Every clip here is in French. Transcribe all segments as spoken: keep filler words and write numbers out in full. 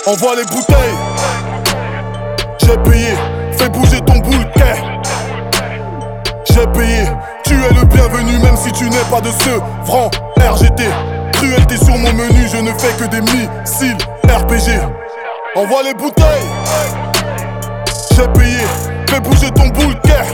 Envoie les bouteilles. J'ai payé, fais bouger ton bouquet. J'ai payé, tu es le bienvenu même si tu n'es pas de ce franc R G T. Cruelté sur mon menu, je ne fais que des missiles R P G. Envoie les bouteilles. J'ai payé, fais bouger ton bouquet.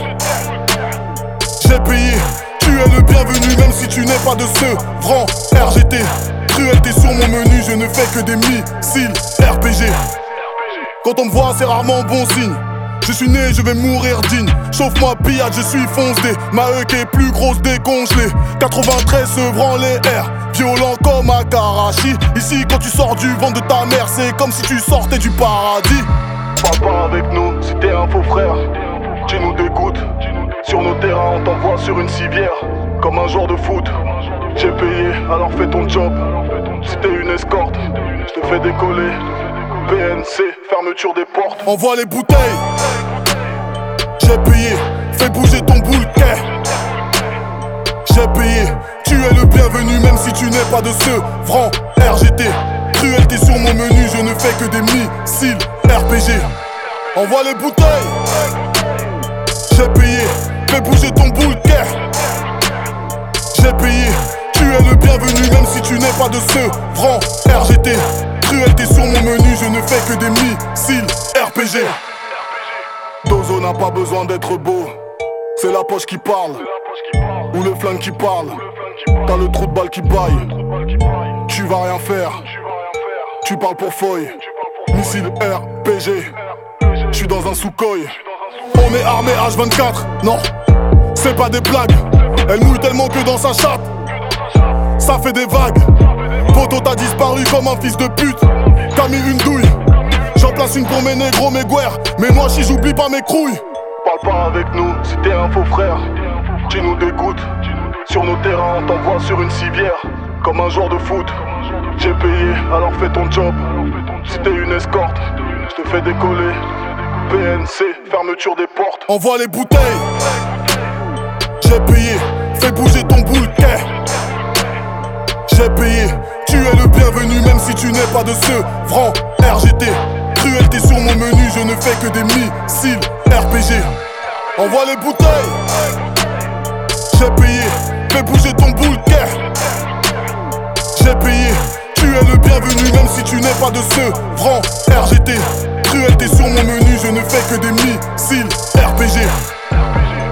J'ai payé, tu es le bienvenu même si tu n'es pas de ce franc R G T. Cruelté sur mon menu, je ne fais que des missiles R P G. Quand on me voit, c'est rarement bon signe. Je suis né, je vais mourir digne. Chauffe ma pillade, je suis foncé. Ma E qui est plus grosse décongelée. quatre-vingt-treize sevrant les airs, violent comme un Karachi. Ici, quand tu sors du ventre de ta mère, c'est comme si tu sortais du paradis. Parle pas avec nous si t'es un faux frère. Tu nous dégoûtes. Sur nos terrains, on t'envoie sur une civière. Comme un joueur de foot. J'ai payé, alors fais ton job. Si t'es une escorte, je te fais décoller. P N C, fermeture des portes. Envoie les bouteilles. J'ai payé, fais bouger ton bouquet. J'ai payé, tu es le bienvenu même si tu n'es pas de ce franc R G T. Cruelté sur mon menu, je ne fais que des missiles R P G. Envoie les bouteilles. J'ai payé, fais bouger ton bouquet. J'ai payé, tu es le bienvenu même si tu n'es pas de ce franc R G T. Cruelté sur mon menu, je ne fais que des missiles R P G. Dozo n'a pas besoin d'être beau, c'est la poche qui parle, ou le flingue qui parle. T'as le trou de balle qui baille, tu vas rien faire. Tu parles pour feuille, missile R P G. J'suis dans un Sukhoi. On est armé H vingt-quatre, non, c'est pas des blagues. Elle mouille tellement que dans sa chatte, ça fait des vagues. Poto t'as disparu comme un fils de pute. T'as mis une douille. J'en place une pour mes négros, mes guerres. Mais moi si j'oublie pas mes crouilles. Parle pas avec nous si t'es un faux frère. Tu nous dégoûtes. Sur nos terrains on t'envoie sur une civière. Comme un joueur de foot. J'ai payé, alors fais ton job. Si t'es une escorte, je te fais décoller. P N C, fermeture des portes. Envoie les bouteilles. J'ai payé, fais bouger ton bouquet. J'ai payé, tu es le bienvenu même si tu n'es pas de ce franc R G T. Cruelté sur mon menu, je ne fais que des missiles R P G. Envoie les bouteilles. J'ai payé, fais bouger ton bouquet. J'ai payé, tu es le bienvenu même si tu n'es pas de ce franc R G T. Cruelté sur mon menu, je ne fais que des missiles R P G.